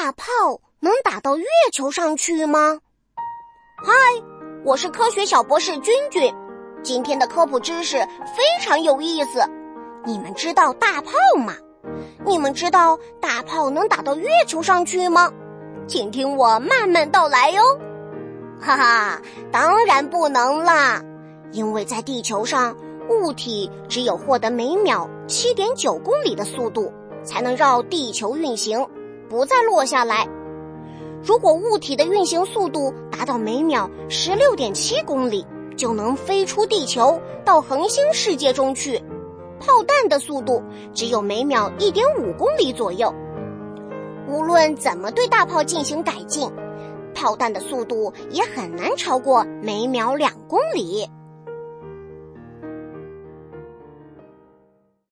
大炮能打到月球上去吗？嗨，我是科学小博士君君，今天的科普知识非常有意思。你们知道大炮吗？你们知道大炮能打到月球上去吗？请听我慢慢道来哟。哈哈，当然不能啦，因为在地球上，物体只有获得每秒 7.9 公里的速度，才能绕地球运行，不再落下来。如果物体的运行速度达到每秒 16.7 公里，就能飞出地球到恒星世界中去。炮弹的速度只有每秒 1.5 公里左右。无论怎么对大炮进行改进，炮弹的速度也很难超过每秒2公里。